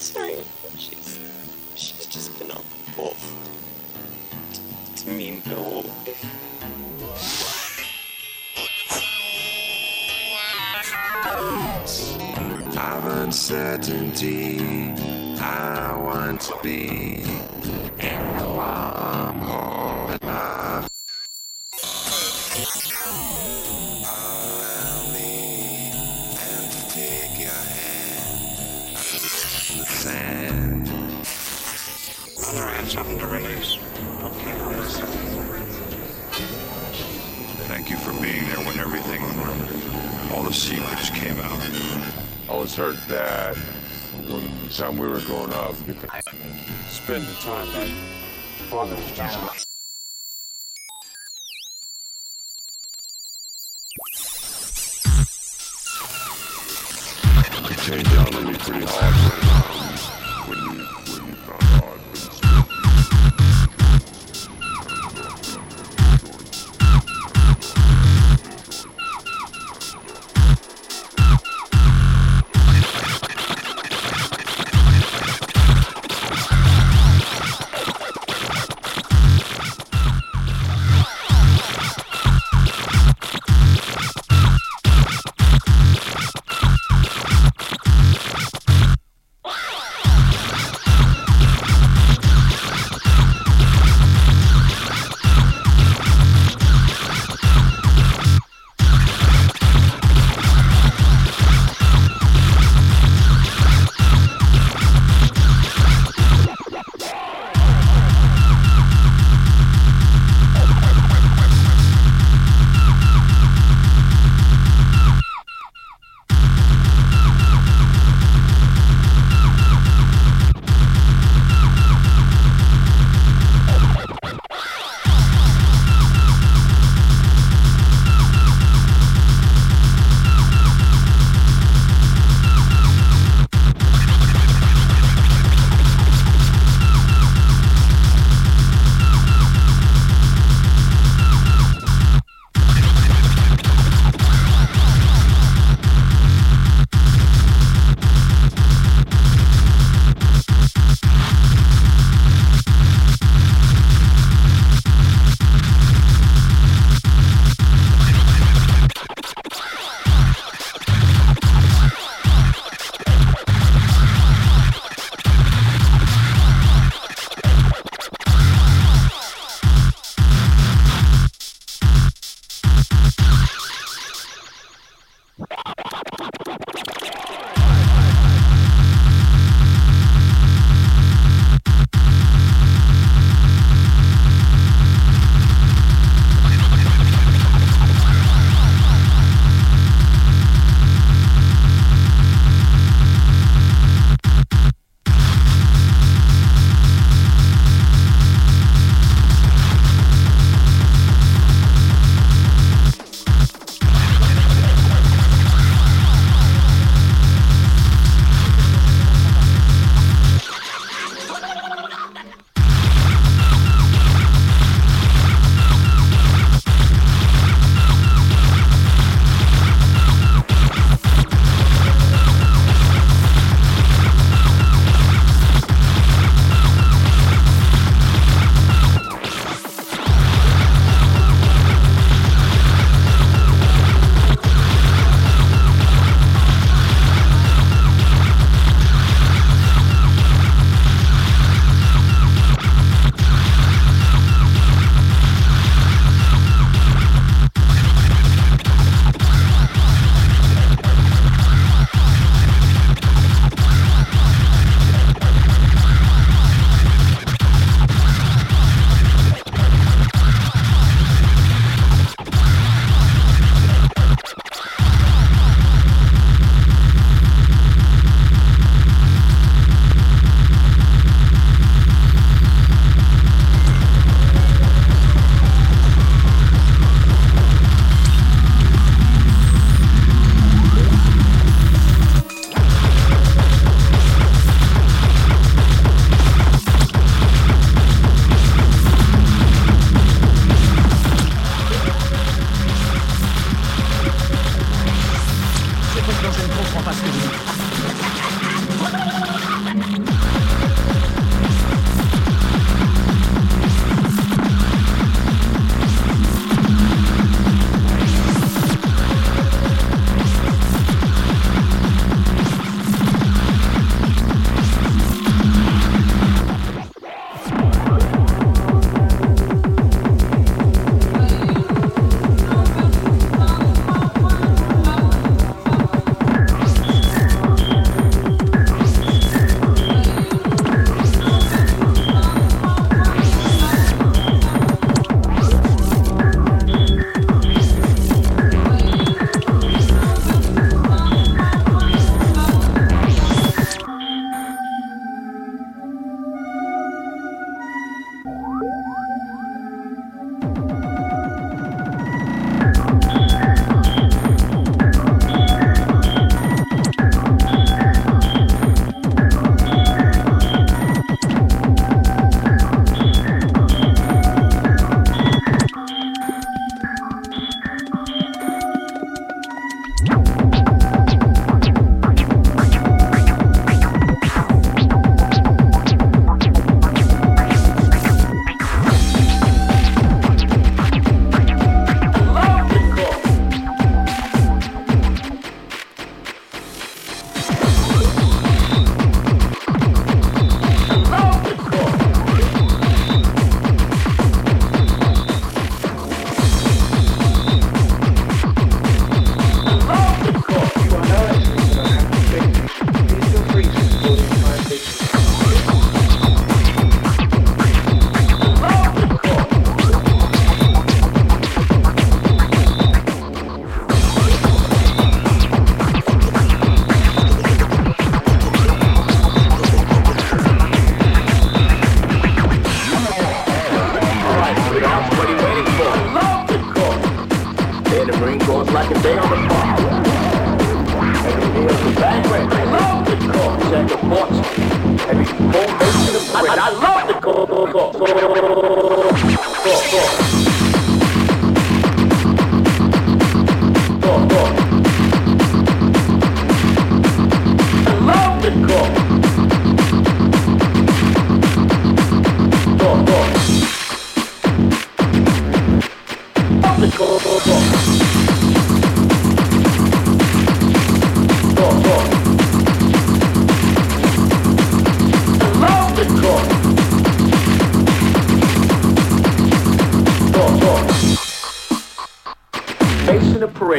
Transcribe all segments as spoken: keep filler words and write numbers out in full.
sorry. She's she's just been uncle to, to me and Bill. Of uncertainty, I want to be in the warm heart of allow me and to take your hand. Sand. Mother had something to release. Okay, thank you for being there when everything, all the secrets came out. I was hurt bad when the time we were growing up. Spend the time like Father's Jesus. It came down to me pretty hard when, um, when you when you found out I'd been smoking. Je ne comprends pas ce que vous dites.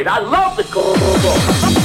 parade. I love the Golden Book.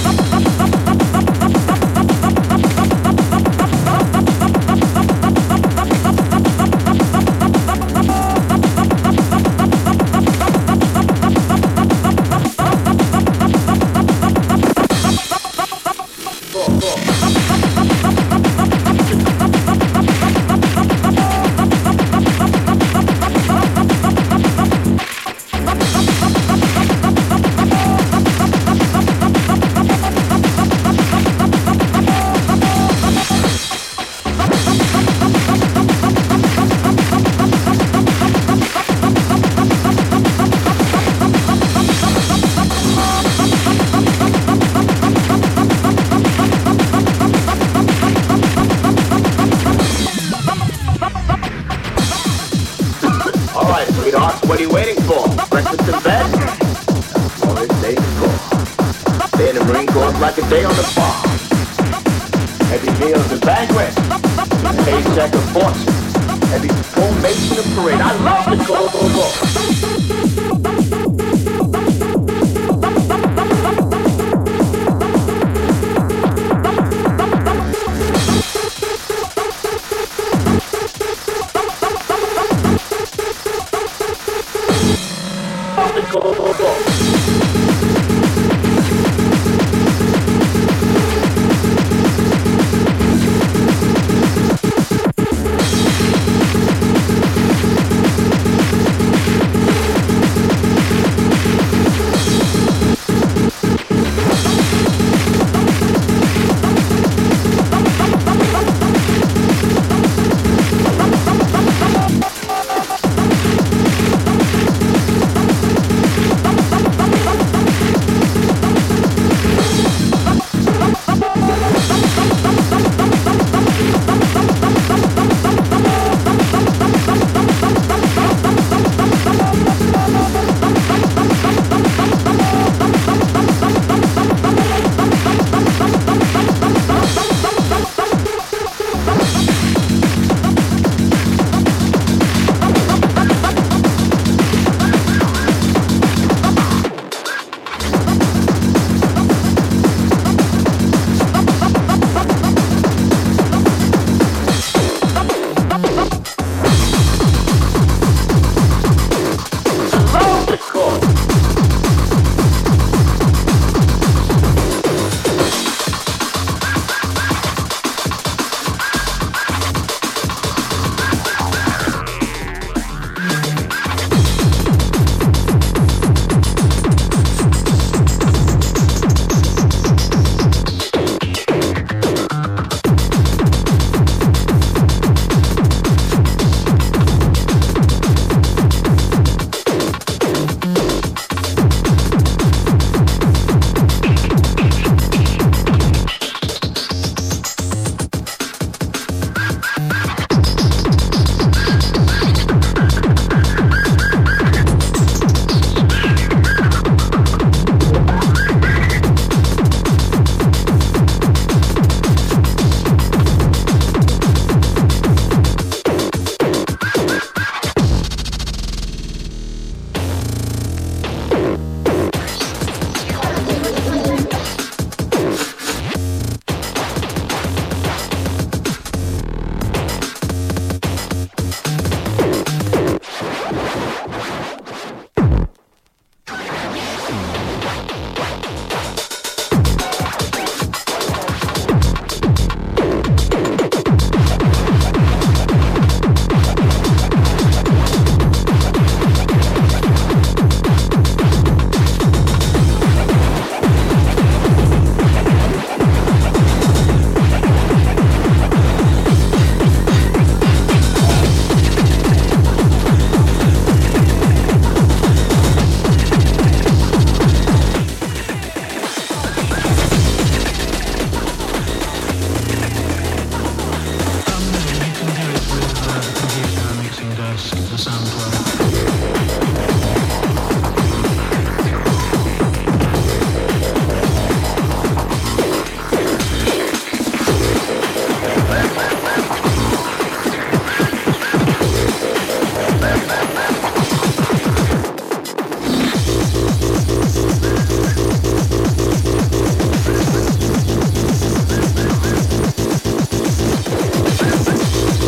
What are you waiting for? Breakfast in bed? All this day to go. Day in the Marine Corps is like a day on the farm. Heavy meals and banquets. Paycheck of fortune. Heavy formation of parade. I love the Golden Book.